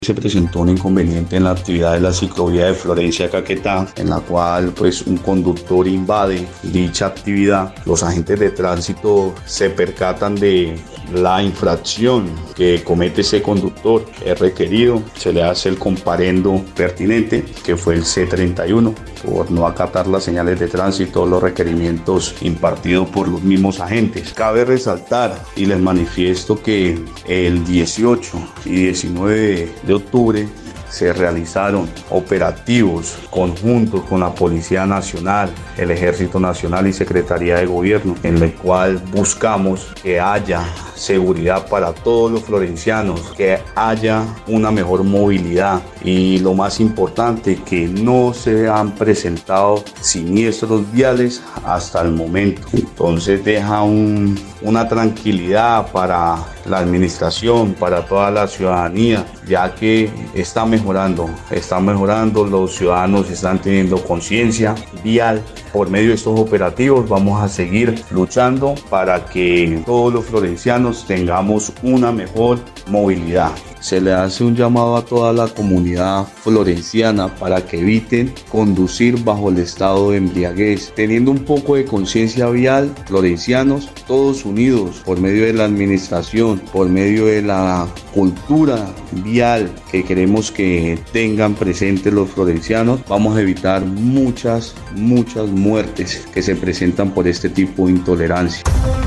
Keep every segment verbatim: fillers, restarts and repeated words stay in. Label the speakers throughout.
Speaker 1: Se presentó un inconveniente en la actividad de la ciclovía de Florencia a Caquetá, en la cual pues un conductor invade dicha actividad. Los agentes de tránsito se percatan de la infracción que comete ese conductor. Es requerido, se le hace el comparendo pertinente, que fue el C treinta y uno, por no acatar las señales de tránsito, los requerimientos impartidos por los mismos agentes. Cabe resaltar y les manifiesto que el dieciocho y diecinueve de octubre se realizaron operativos conjuntos con la Policía Nacional, el Ejército Nacional y Secretaría de Gobierno, en el cual buscamos que haya seguridad para todos los florencianos, que haya una mejor movilidad y lo más importante, que no se han presentado siniestros viales hasta el momento. Entonces deja un, una tranquilidad para la administración, para toda la ciudadanía, ya que está mejorando, está mejorando, los ciudadanos están teniendo conciencia vial. Por medio de estos operativos vamos a seguir luchando para que todos los florencianos tengamos una mejor movilidad. Se le hace un llamado a toda la comunidad florenciana para que eviten conducir bajo el estado de embriaguez. Teniendo un poco de conciencia vial, florencianos, todos unidos por medio de la administración, por medio de la cultura vial que queremos que tengan presentes los florencianos, vamos a evitar muchas, muchas muertes que se presentan por este tipo de intolerancia.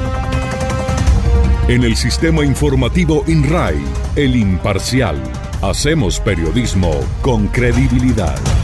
Speaker 2: En el sistema informativo INRAI, El Imparcial, hacemos periodismo con credibilidad.